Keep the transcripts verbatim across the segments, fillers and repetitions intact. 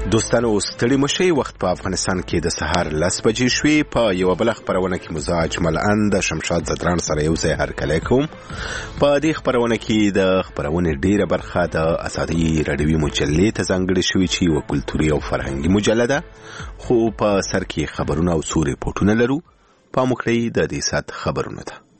دوستانو ستړي مشئ وخت په افغانستان کې د سهار لس بجې شوې. په یو بل خبرونه کې مزاج ملعن د شمشاد زدران سره یو ځای هرکلی کوم. په دې خبرونه کې د خبرونې ډیره برخه د ازادي راډیوي مجلې ته ځانګړې شوې چې یوه کلتوري او فرهنګي مجله ده، خو په سر کې خبرونه او څو ریپورټونه لرو. پام وکړئ د دې ساعت خبرونه ته.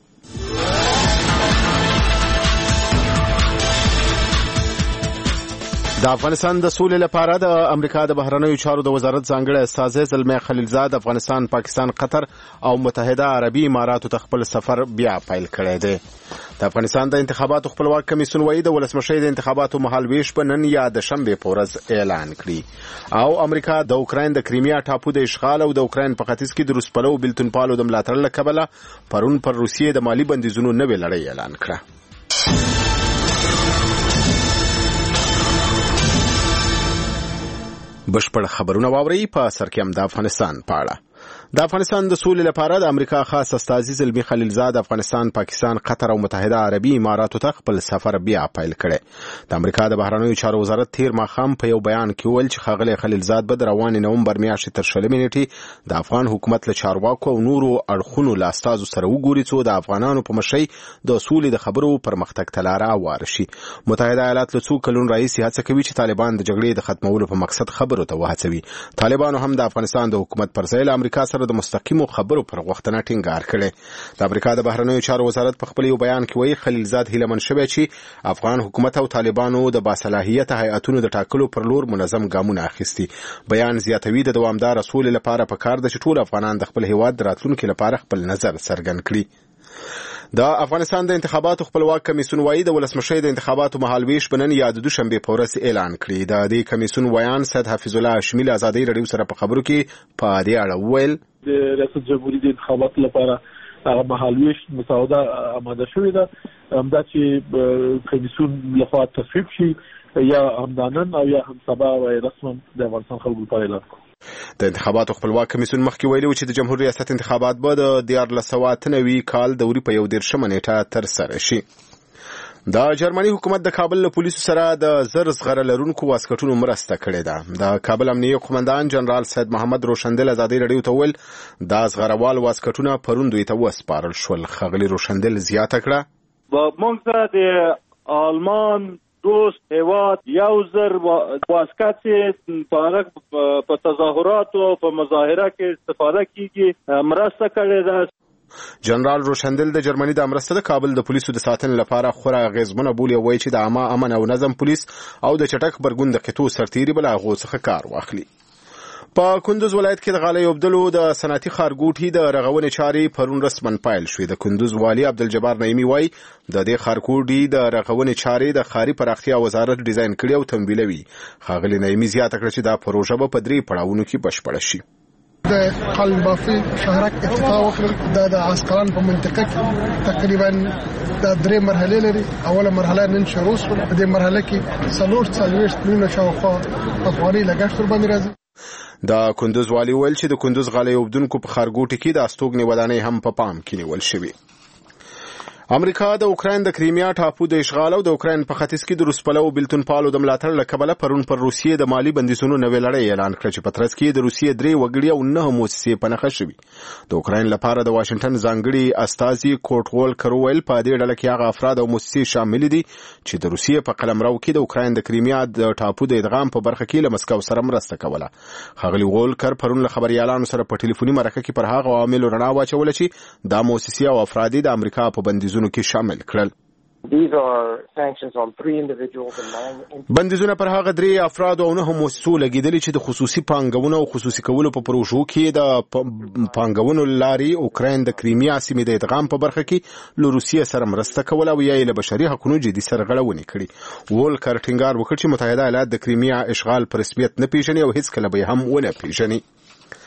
د افغانستان د سولې لپاره د امریکا د بهرنیو چارو د وزارت ځانګړی استازی زلمی خلیلزاد افغانستان، پاکستان، قطر او متحده عربي اماراتو ته خپل سفر بیا پیل کړی دی. د افغانستان د انتخاباتو خپلواک کمیسیون وایي د ولسمشۍ د انتخاباتو مهالویش به نن یا د شنبې په ورځ اعلان کړي. او امریکا د اوکراین د کریمیا ټاپو د اشغال او د اوکراین په ختیځ کې د روسپلو بېلتونپالو د ملاتړ له کبله پرون پر روسیې د مالي بندیزونو نوې لړۍ اعلان کړه. بشپړ خبرونه واوري. په سر کې هم د افغانستان په اړه. د افغانستان د سولې لپاره د امریکا خاص استازي زلمی خلیلزاد افغانستان، پاکستان، قطر او متحده عربي اماراتو ته خپل سفر بیا پیل کړی. د امریکا د بهرنیو چارو وزارت تیر ماښام په یو بیان کې ویل چې ښاغلی خلیلزاد به د روانې نومبر میاشتې تر شلمې نیټې د افغان حکومت له چارواکو او نورو اړخونو له استازو سره وګوري څو د افغانانو په مشرۍ د سولې د خبرو پرمختګ ته لاره هواره شي. متحده ایالات له څو کلونو راهیسې هڅه کوي چې طالبان د جګړې د ختمولو په مقصد خبرو ته وهڅوي. طالبانو هم د افغانستان د حکومت پر ځای له امریکا سره د مستقیمو خبرو پر غوښتنه ټینګار کړي. د امریکا د بهرنیو چارو وزارت په خپل یو بیان کې وایي خلیلزاد هیلهمن شوی چې افغان حکومت او طالبانو د باصلاحیته هیئتونو د ټاکلو پر لور منظم ګامونه اخیستي. بیان زیاتوي د دوامدار سولې لپاره پکار ده چې ټول افغانان د خپل هیواد د راتلونکي لپاره خپل نظر څرګند کړي. د افغانستان د انتخاباتو خپلواک کمیسیون وایي د ولسمشۍ د انتخاباتو مهالویش به نن یا د دوشنبې په ورځ اعلان کړي. د دې کمیسیون ویان سید حفیظ الله هاشمي له ازادۍ راډیو سره په خبرو کې په دې اړه وویل د ریاست جمهوریت د انتخاباتو لپاره هغه مهالویش مسوده آماده شوې ده، همدا چې کمیسیون لخوا تصویب شي یا همدانن او یا هم سبا او رسما د افغانستان خلکو لپاره اعلان کړي. د انتخاباتو خپلواک کمیسیون مخکې ویلي و چې د جمهور ریاست انتخابات به د دیارلس سوه اته نوي کال د وري په یو دېرشمه نیټه ترسره شي. د جرمني حکومت د کابل له پولیسو سره د زر زغره لرونکو واسکټونو مرسته کړې ده. د کابل امنیه قومندان جنرال سید محمد روشندل ازادۍ راډیو ته ویل دا زغروال واسکټونه پرون دوی ته وسپارل شول. ښاغلي روشندل زیاته کړه موږ ته د آلمان دوست هیواد یو زر واسکټ په تظاهرات او په مظاهره کې استفاده کیږي مرسته کړې ده. جنرال روشندل د جرمني د مرسته د کابل د پولیسو د ساتنې لپاره خورا اغیزمنه بولي او وایي چې د عامه امن او نظم پولیس او د چټک برګون د قطو سرتیري بل هغو څخه کار واخلي. په کندوز ولایت کې د غالۍ اوبدلو د صنعتي ښارګوټي د رغونې چارې پرون رسما پیل شوې. د کندوز والي عبدالجبار نعیمي وایي د دې ښارګوټي د رغونې چارې د ښاري پراختیا وزارت ډیزاین کړي او تمویلوي. ښاغلي نعیمي زیاته کړه چې دا پروژه به په درې پړاوونو کې بشپړه شي. د قلم بافي شهرک افتتاح وکړل. دا د عسکران په منطقه کې تقریبا د درې مرحلې لري. اوله مرحله نن شروع شوه. په دې مرحله کې څلور څلوېښت میلیونه شاوخوا افغاني لګښت ورباندې راځي. د کندوز والي ویل چې د کندوز غالۍ اوبدونکو په ښارګوټي کې د استوګنې ودانۍ هم په پام کې نیول شوې. امریکا د اوکراین د کریمیا ټاپو د اشغال او د اوکراین په ختیځ کې د روسپلو بېلتونپالو د ملاتړ له کبله پرون پر روسیې د مالي بندیزونو نوې لړۍ اعلان کړه چې په ترڅ کې د روسیې درې وګړي او نهه موسسې په نښه شوي. د اوکراین لپاره د واشنګټن ځانګړي استازي کوټ وولکر ویل په دې ډله کې هغه افراد او موسسې شامل دي چې د روسیې په قلمرو کې د اوکراین د کریمیا د ټاپو د ادغام په برخه کې له مسکو سره مرسته کوله. ښاغلي وولکر پرون له خبريالانو سره په ټلیفوني مرکه کې پر هغه عواملو رڼا واچوله چې دا موسسې او افراد د امریکا په بندیزونو کې شامل کړل. These are sanctions on three individuals and nine. بندیزونه پر هغه درې افراد او نه موسسو لګیدلي چې د خصوصي پانګونو او خصوصي کولو په پروژو کې د پانګونو لاري اوکراین د کریمیا سیمې د ادغام په برخه کې له روسیې سره مرسته کوله او یا له بشري حقوقو جدي سرغړونې کړي. وولکر ټینګار وکړ چې متحده ایالات د کریمیا اشغال په رسمیت نه پیژني او هیڅ کله به هم ونه پیژني.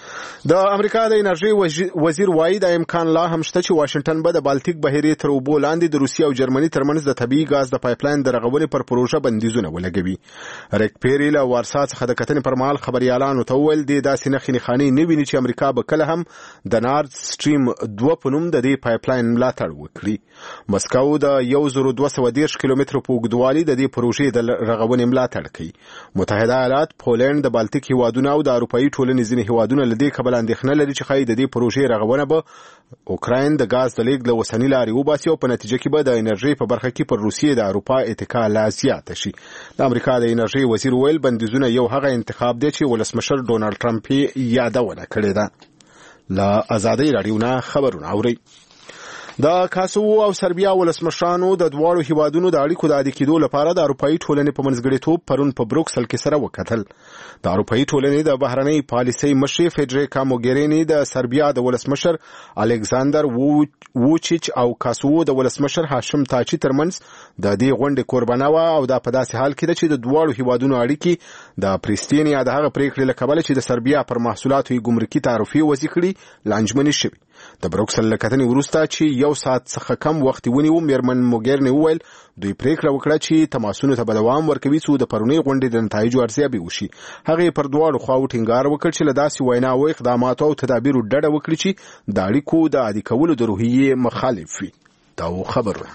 د امریکا د انرژي وزیر وایي د امکان لا هم شته چې واشنگټن به د بالټیک بهیرې تر اوبو لاندې د روسیې او جرمني ترمنځ د طبیعي ګاز د پایپلاین د رغونې پر پروژه بندیزونه ولګوي. ریک پیری له وارسا څخه د کتنې پر مهال خبريالانو ته وویل د داسې نښې نښانې نه ویني چې امریکا به کله هم د نارد سټریم دوه په نوم د دې پایپلاین ملاتړ وکړي. مسکو د یو زر دوه سوه دېرش کیلومترو په اوږدوالي د دې پروژې د رغونې ملاتړ کوي. متحده ایالات، پولند، د بالټیک هیوادونه او د اروپایي ټولنې ځینې هیوادونه له دې کبله اندېښنه لري چې ښایي د دې پروژې رغونه به اوکراین د ګاز د لیږد له اوسنۍ لارې وباسي او په نتیجه کې به د انرژۍ په برخه کې پر روسیې د اروپا اتکا لا زیاته شي. د امریکا د انرژۍ وزیر ویل بندیزونه یو هغه انتخاب دی چې ولسمشر ډونالډ ټرمپ یې یادونه کړې ده. له ازادۍ راډیو نه خبرونه اورئ. د کاسوو او سربیا ولسمشرانو د دواړو هیوادونو د اړیکو د عادي کېدو لپاره د اروپایي ټولنې په منځګړیتوب پرون په بروکسل کې سره وکتل. د اروپایي ټولنې د بهرنۍ پالیسۍ مشرې فیډریکا موګریني د سربیا د ولسمشر الکساندر ووچیچ او کاسوو د ولسمشر هاشم تاچي ترمنځ د دې غونډې قربانه وه او دا په داسې حال کې ده چې د دواړو هیوادونو اړیکې د پریسټین یا د هغه پریکړې له کبله چې د سربیا پر محصولاتو یې ګمرکي تعرفې وضع کړي لانجمنې شوي. د بروکسل له کتنې وروسته چې یو ساعت څخه کم وخت ونیو، میرمن موګریني وویل دوی پریکړه وکړه چې تماسونو ته به دوام ورکوي څو د پرونۍ غونډې د نتایجو ارزیابي وشي. هغې پر دواړو خواو ټینګار وکړ چې له داسې ویناوو، اقداماتو او تدابیرو ډډه وکړي چې د اړیکو د عادي کولو د روحیې مخالف وي. دا خبرونه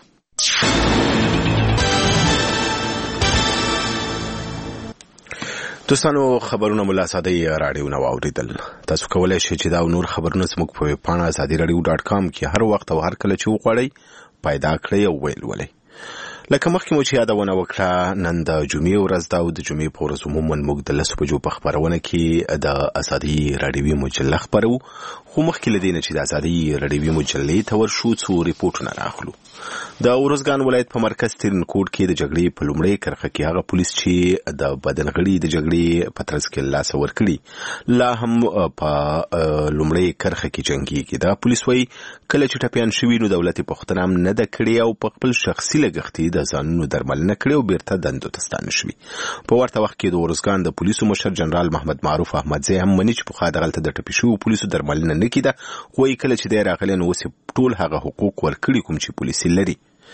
دوستانو خبرونه ملا ساده راډیو نو اوریدل. تاسو کولای شئ چې دا نور خبرونه زموږ په ویب پاڼه ازادي راډیو ډاټ کام کې هر وخت او هر کله چې وغواړئ پیدا کړئ او ویلولئ. لکه مخکې مو چې یادونه وکړه، نن د جمعې ورځ ده او د جمعې په ورځ عموما موږ د لسو بجو په خپرونه کې د ازادي راډیوي مجله خپرو، خو مخکې له دې نه چې د ازادي راډیوي مجلې ته ورشو څو ریپورټونه راخلو. د ارزګان ولایت په مرکز ترینکوټ کې د جګړې په لومړۍ کرښه کې هغه پولیس چې د بدنغړي د جګړې په ترڅ کې لاس ورکړي لا هم په لومړۍ کرښه کې جنګيږي. دا پولیس وایي کله چې ټپیان شوي نو دولت پوښتنه هم نه ده کړې او په خپل شخصي لګښت د ځانونو درملنه کړې او بیرته دندو ته ستانه شوي. په ورته وخت کې د ارزګان د پولیسو مشر جنرال محمد معروف احمدزی هم مني چې پخوا دغلته د ټپي شوو پولیسو درملنه نه کېده، خو کله چې دی راغلی نو اوس ټول هغه حقوق ورکړي کوم چې پولیس لري.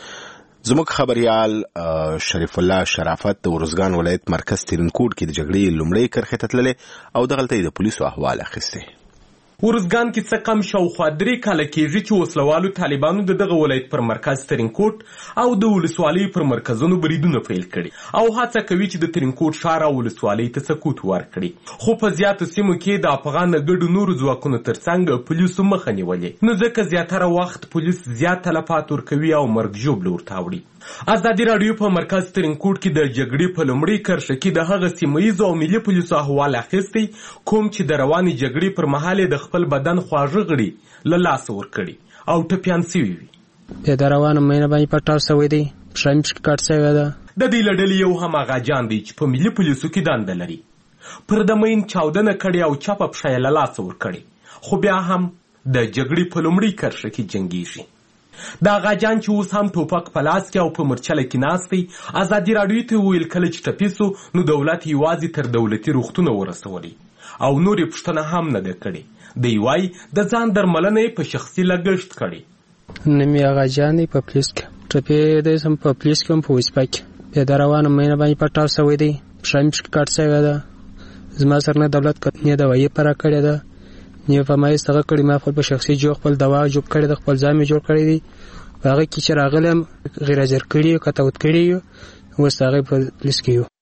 زموږ خبريال شریف الله شرافت د ارزګان ولایت مرکز ترینکوټ کې د جګړې لومړۍ کرښې ته تللی او دغلته د پولیسو احوال اخیستی. ورزګان کې څه کم شاوخوا درې کاله کېږي چې وسلوالو طالبانو د دغه ولایت پر مرکز ترینکوټ او د ولسوالۍ پر مرکزونو بریدونه پیل کړي او هڅه کوي چې د ترینکوټ ښار او ولسوالۍ ته سقوط ورکړي، خو په زیاتو سیمو کې د افغان ګډو نورو ځواکونو ترڅنګ پولیسو مخه نیولې، نو ځکه زیاتره وخت پولیس زیات تلفات ورکوي او مرګ ژوبله ورته وړي. ازادي راډیو په مرکز ترینکوټ کې د جګړې په لومړۍ کرښه کې د هغه سیمهییزو او ملي پولیسو احوال اخیستی کوم چې د روانې جګړې پر مهال د خپل بدن خواږه غړي له لاسه ورکړي او ټپیان سوي وي. د روانو مینه باندې پټاو سوی دی، پښه مې پکې کټ سوی ده. د دې له ډلې یو هم هغه جان دی چې په ملي پولیسو کې دنده لري، پر د مین چاودنه کړې او چپه پښه یې له لاسه ورکړې، خو بیا هم د جګړې په لومړۍ کرښه کې جنګیږي. دا غاجان چې اوس هم ټوپک په لاس کې او په مرچله کې ناست دی، ازادي راډیو ته ویل کله چې ټپي سو نو دولت یوازې تر دولتي روغتونه ورسولي او نورې پوښتنه هم نه ده کړې. دی وایي د ځان درملنه یې په شخصي لګښت کړې. نوم یې غاجان دی، په پولیس کې ټپي دی، هم په پولیس کې هم په وظیفه کې. بیا د روانو مینه باندې پټاو سوی دی، پښه مې پکې کټ سوی ده. زما سره نه دولت نه دوایي پره کړې ده، نیو فمایس هغه کړي، ما خپل په شخصي جو خپل دوا جوړ کړی د خپل ځان می جوړ کړی دی. هغه کې چې راغلم غیر حاضر کړی او کتاوت کړی او هغه په پولیس کې یو.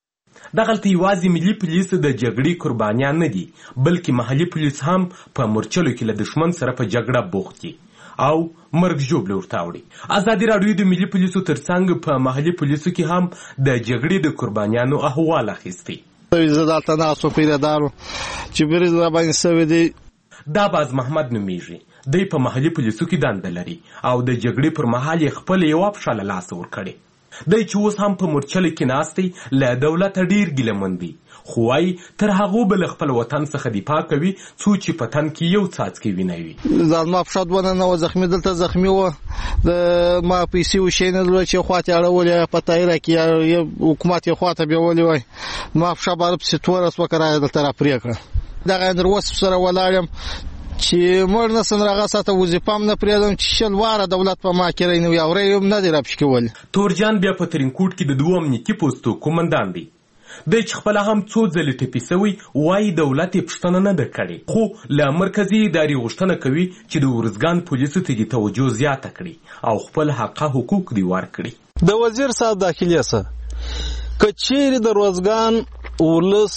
دغلته یوازې ملي پولیس د جګړې قربانیان نه دي، بلکې محلي پولیس هم په مورچلو کې له دښمن سره په جګړه بوخت دي او مرګ ژوبله ورته وړي. ازادي راډیو د ملي پولیسو ترڅنګ په محلي پولیسو کې هم د جګړې د قربانیانو احوال اخیستی. زه دلته ناست وم پیرهدار چې بریز راباندې سوی دی. دا باز محمد نومیږي، دی په محلي پولیسو کې دنده لري او د جګړې پر مهال یې خپله یوه پښه له لاسه ورکړې. دی چې اوس هم په مورچله کې ناست دی له دولته ډېر ګیلهمن دی، خو وایي تر هغو به له خپل وطن څخه دفاع کوي څو چې په تن کې یو څاڅکی وینه وي. زما پښه دوه نه وه زخمي، دلته زخمي وه، د ما پیسې وشی نه درلوده چې خوا ته یې اړولې په تایره کې حکومت یې خوا ته بیولې وای، ما پښه باره پسې توره سوه که رایه دلته را پرې کړه. دغه در وسب سره ولاړم چې مور نه سنرغه ساته وظیفه هم نه پرېږدم چې شل واره دولت په ما کې رینو یا ورې هم نه دی راپش کول. تورجان بیا په ترینکوټ کې د دوه امنیتي پوستو کومندان دی. د چې خپل هم څو ځلې ټپي سوی وایي دولت یې پوښتنه نه ده کړې، خو له مرکزي ادارې غوښتنه کوي چې د ارزګان پولیسو ته دې توجه زیاته کړي او خپل حقه حقوق دې ورکړي. د وزیر صاحب داخلي سره که چیرې د ارزګان ولس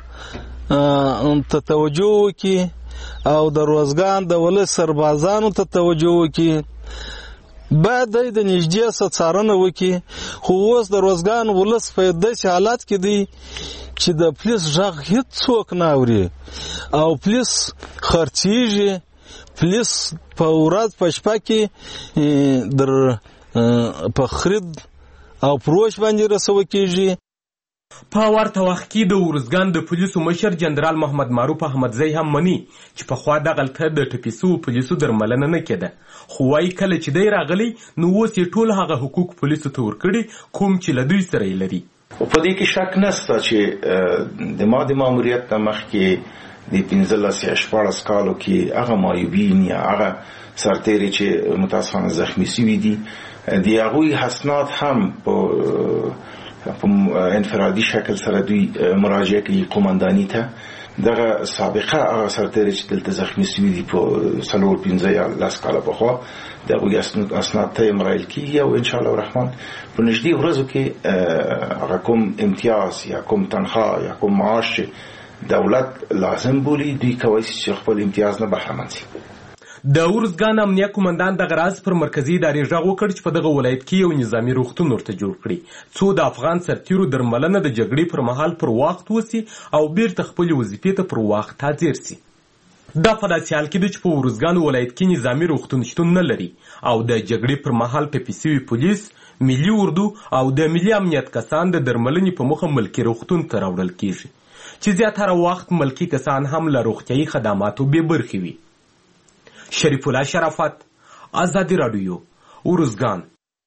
ته توجه وکړي او د ارزګان د ولس سربازانو ته توجه وکړي باید د نږدې څخه څارنه وکړي. خو اوس د ارزګان ولس په داسې حالات کې دی چې د پولیس غږ هېڅوک نه اوري او پولیس خرڅېږي. پولیس په ورځ په شپه کې در په خرید او پروش باندې رسوه کېږي. په ورته وخت کې د ارزګان د پولیسو مشر جنرال محمد معروف احمدزی هم مني چې پخوا دغلته د ټپي سوو پولیسو درملنه نه کېده، خو وایي کله چې دی راغلی نو اوس یې ټول هغه حقوق پولیسو ته ورکړي کوم چې له دوی سره یې لري. په دې کې شک نشته چې د ما د ماموریت نه مخکې د پنځلس یا شپاړس کالو کې هغه معیوبین یا هغه سرتیري چې متاسفانه زخمي سوي دي د هغوی حسنات هم په په انفرادي شکل سره دوی مراجعه کوي قومنداني ته. دغه سابقه هغه سرتیري چې دلته زخمي سوي دي په څلور پنځه یا لس کاله پخوا د هغوی اسناد ته مرایل کېږي او انشاءالله الرحمن په نږدې ورځو کې هغه کوم امتیاز یا کوم تنخواه یا کوم معاش چې دولت لازم بولي دوی کولی شي چې خپل امتیاز نه بهرمند شي. د ارزګان امنیه کومندان دغه راز پر مرکزي ادارې غږ وکړ چې په دغه ولایت کې یو نظامي روغتون ورته جوړ کړي څو د افغان سرتیرو درملنه د جګړې پر مهال پر وخت وسي او بیرته خپلې وظیفې ته پر وخت حاضر سي. دا په داسې حال کې ده چې په ارزګان ولایت کې نظامي روغتون شتون نه لري او د جګړې پر مهال ټپي سوي پولیس، ملي اردو او د ملي امنیت کسان د درملنې په موخه ملکي روغتون ته راوړل کېږي چې زیاتره وخت ملکي کسان هم له روغتیایي خدماتو بې برخې وي. شریف الله شرافت، آزادی رادیو، ارزګان.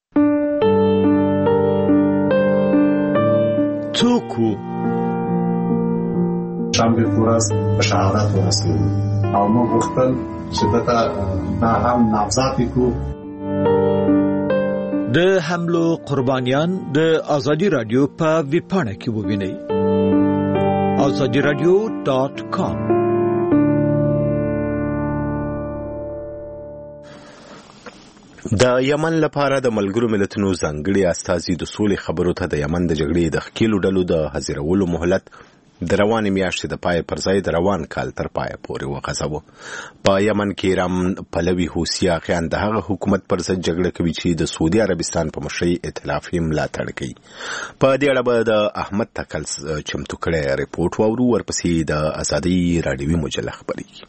څوک و شنبه ورځ په شهادت ورسېدو او موږ غوښتل چې دته دا هم نامزد کړو. د حملو قربانیان د آزادی رادیو په ویبپاڼه کې ووینئ آزادی رادیو ډاټ کام. د یمن لپاره د ملګرو ملتونو ځانګړي استازي د سولې خبرو ته د یمن د جګړې د ښکېلو ډلو د حاضرولو مهلت د روانې میاشتې د پای پر ځای د روان کال تر پایه پورې وغځاوه. په یمن کې رام پلوي حوثیان د هغه حکومت پر ضد جګړه کوي چې د سعودي عربستان په مشرۍ ائتلاف یې ملاتړ کوي. په دې اړه به د احمد تکل چمتو کړی رپورټ واورو، ورپسې د ازادۍ راډیوي مجله خبرېږي.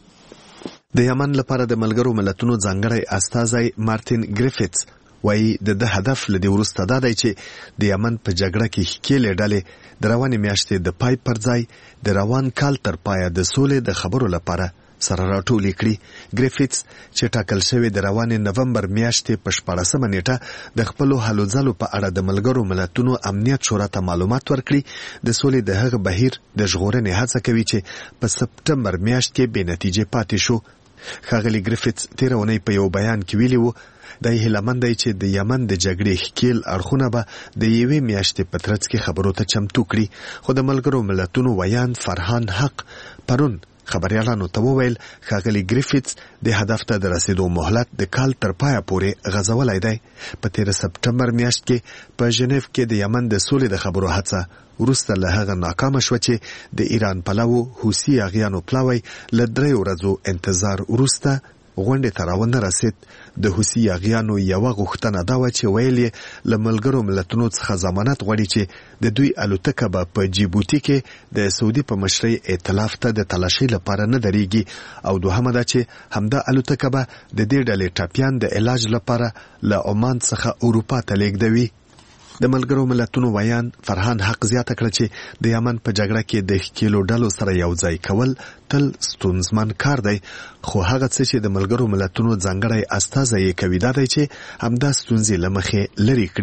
د یمن لپاره د ملګرو ملتونو ځانګړی استازی مارټین ګریفټس وایي د ده هدف له دې وروسته دا دی چې د یمن په جګړه کې ښکېلې ډلې د روانې میاشتې د پای پر ځای د روان کال تر پایه د سولې د خبرو لپاره سره راټولې کړي. ګریفټس چې ټاکل شوی د روانې نومبر میاشتې په شپاړسمه نیټه د خپلو هلو ځلو په اړه د ملګرو ملتونو امنیت شورا ته معلومات ورکړي د سولې د هغه بهیر د ژغورنې هڅه کوي چې په سپټمبر میاشت کې بې نتیجې پاتې شو. ښاغلي ګریفټس تېره اونۍ په یو بیان کې ویلي وو دی هیلهمند دی چې د یمن د جګړې ښکېل اړخونه به د یوې میاشتې په ترڅ کې خبرو ته چمتو کړي. خو د ملګرو ملتونو ویان فرهان حق پرون خبريالانو ته وویل ښاغلي ګریفټس د هدف ته د رسیدو مهلت د کال تر پایه پورې غځولی دی. په تېره سپټمبر میاشت کې په ژنیف کې د یمن د سولې د خبرو هڅه وروسته له هغه ناکامه شوه چې د ایران پلوو حوثي اغیانو پلاوی له دریو ورځو انتظار وروسته غونډې ته راونه رسید. د حوثي اغیانو یوه غوښتنه دا وه چې ویل یې له ملګرو ملتونو څخه ضمانت غواړي چې د دوی الوتکه به په جیبوتي کې د سعودي په مشرۍ ائتلاف ته د تلاشۍ لپاره نه درېږي او دوهمه دا چې همدا الوتکه به د دې ډلې ټپیان د علاج لپاره له عمان څخه اروپا ته لیږدوي. د ملګرو ملتونو ویان فرهان حق زیاته کړه چې د یمن په جګړه کې د ښکېلو ډلو سره یو ځای کول تل ستونزمن کار دی، خو هغه څه چې د ملګرو ملتونو ځانګړی استازی یې کوي دا دی چې همدا ستونزې له مخې لرې کړي.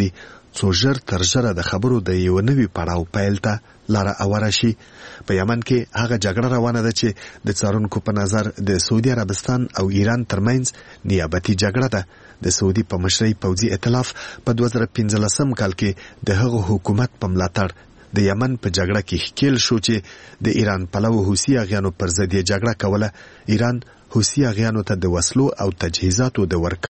څو ژر تر ژره د خبرو د یو نوي پړاو پیل ته لاره اوره شي. په یمن کې هغه جګړه روانه ده چې د څارونکو په نظر د سعودي عربستان او ایران ترمنځ نیابتي جګړه ده. د سعودي په مشرۍ پوځي ائتلاف په دوه زره پنځلسم کال کې د هغه حکومت په ملاتړ د یمن په جګړه کې ښکیل شو چې د ایران پلوه حوثي اغیانو پر ضد یې جګړه کوله. ایران حوثي اغیانو ته د وسلو او تجهیزاتو د ورکړې